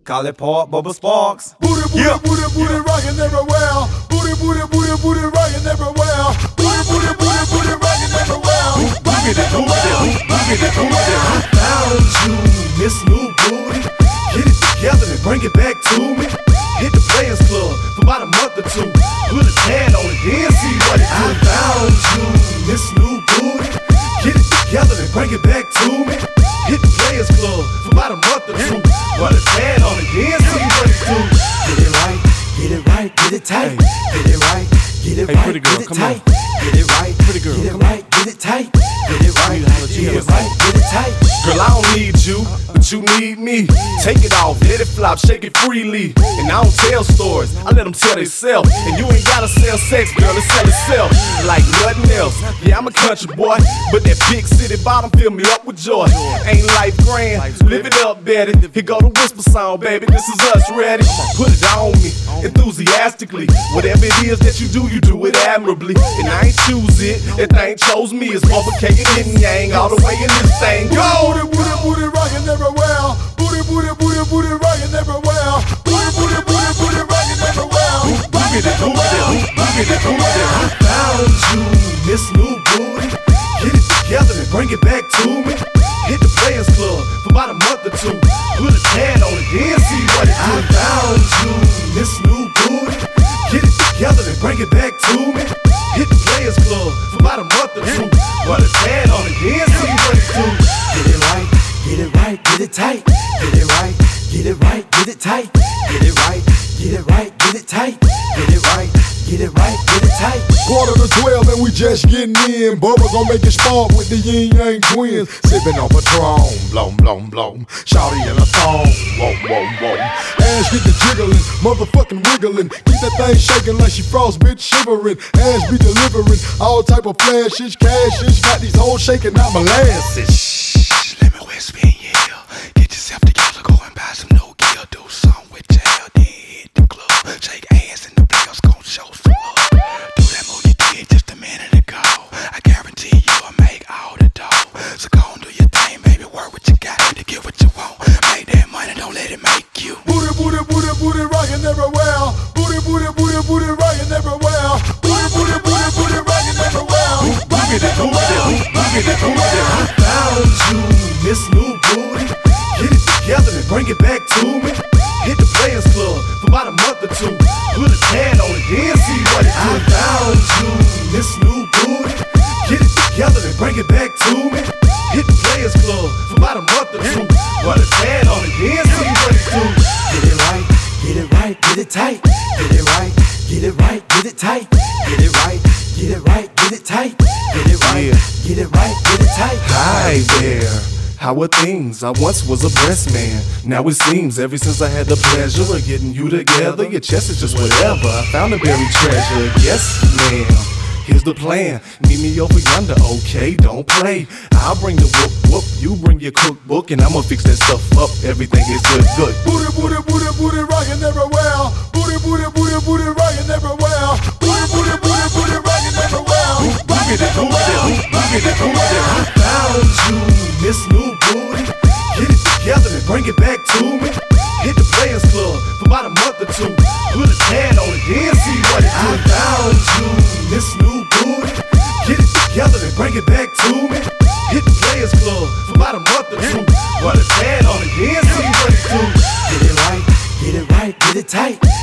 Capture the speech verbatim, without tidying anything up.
Call it Park Bubba Sparks. Booty, booty, yeah. booty, booty, yeah. Rockin' everywhere. Booty, booty, booty, booty, rockin' everywhere. Booty, booty, booty, booty, rockin' everywhere. Rockin' everywhere. Rockin' everywhere. I found you, Miss New Booty. Get it together and bring it back to me. Hit the Players Club for about a month or two. Put a tan on it, then see what it do. I found you, Miss New Booty. Get it together and bring it back to me. Hit the Players Club for about a month or two. Put a tan on it, then see what it do. Get it right, get it right, get it tight. Get it right, get it hey, right, pretty girl, get it come tight. on. Get it right, pretty girl, get it come right, get it tight. Get it right, get it right, get it tight. Girl, I don't need you, but you need me. Take it off, let it flop, shake it freely. And I don't tell stories, I let them tell themselves. And you ain't gotta sell sex, girl, it sell itself like nothing else. Yeah, I'm a country boy, but that big city bottom fill me up with joy. Ain't life grand, live it up, Betty. Here go the whisper song, baby, this is us, ready? Put it on me, enthusiastically. Whatever it is that you do, you do it admirably. And I ain't choose it, that thing chose me. It's motherfucking yin yang all the way in this thing. Go! Booty, booty, booty, rockin' everywhere. Booty, booty, booty, booty, rockin' everywhere. Booty, booty, booty, booty, rockin' everywhere. Rockin' everywhere. Rockin' everywhere. I found you, Miss New Booty. Get it together and bring it back to me. Hit the Players Club for about a month or two. Put a tan on it, then see what it do. I found you, Miss New Booty. Get it together and bring it back to me. Hit the Players Club for about a month or two. Put a tan on it, then see what it do. Get it right, get it right, get it tight. Get it right, get it right, get it tight. Get it right, get it right, get it tight. Get it right, get it right, get it tight. Quarter to twelve and we just getting in. Bubba gon' make it spark with the yin yang twins. Sippin' on Patron, blom, blom, blom. Shawty in a thong, whoa, whoa, whoa. Ass get the jiggling, motherfucking wiggling. Keep that thing shaking like she frost, bitch shivering. Ass be delivering all type of flashes, cashes. Got these hoes shaking out molasses. Shh, let me whisper in your ear. Get yourself together, go and buy some new gear. Do something with your hair, then hit the club. Shake ass and the players gon' show some love. Do that move you did just a minute ago. I guarantee you'll make all the dough. So go and do your thing, baby, work what you got to get what you want. Make that money, don't let it make you. Booty, booty, booty, booty, rockin' everywhere. Booty, booty, booty, booty, rockin' everywhere. Booty, booty, booty, booty, rockin' everywhere. Rockin' everywhere. Rockin' everywhere. I found you, Miss New Booty. Get it together and bring it back to me. Hit the Players Club for about a month or two. Put a tan on it, then see what it do. I found you, Miss New Booty. Get it together and bring it back to me. Hit the Players Club for about a month or two. Put a tan on it, then see what it do. Get it right, get it right, get it tight. Get it right, get it right, get it tight. Get it right, get it right, get it tight. Get it right, get it right, get it tight. Hi there, how are things? I once was a breast man. Now it seems ever since I had the pleasure of getting you together, your chest is just whatever. I found a buried treasure, yes ma'am. Here's the plan, meet me over yonder, okay, don't play. I'll bring the whoop whoop, you bring your cookbook, and I'ma fix that stuff up, everything is good, good. Booty, booty, booty, booty, rockin' everywhere. Booty, booty, booty, booty, rockin' everywhere. Booty, booty, booty, booty, rockin' everywhere. Rockin' everywhere. Rockin' everywhere. I found you, Miss New Booty. Get it together and bring it back to me. Hit the Players Club for about a month or two. Put a tan on it, then see what it do. I found you, Miss New Booty. Get it together and bring it back to me. Hit the Players Club for about a month or two. Put a tan on it, then see what it do. Get it right, get it right, get it tight.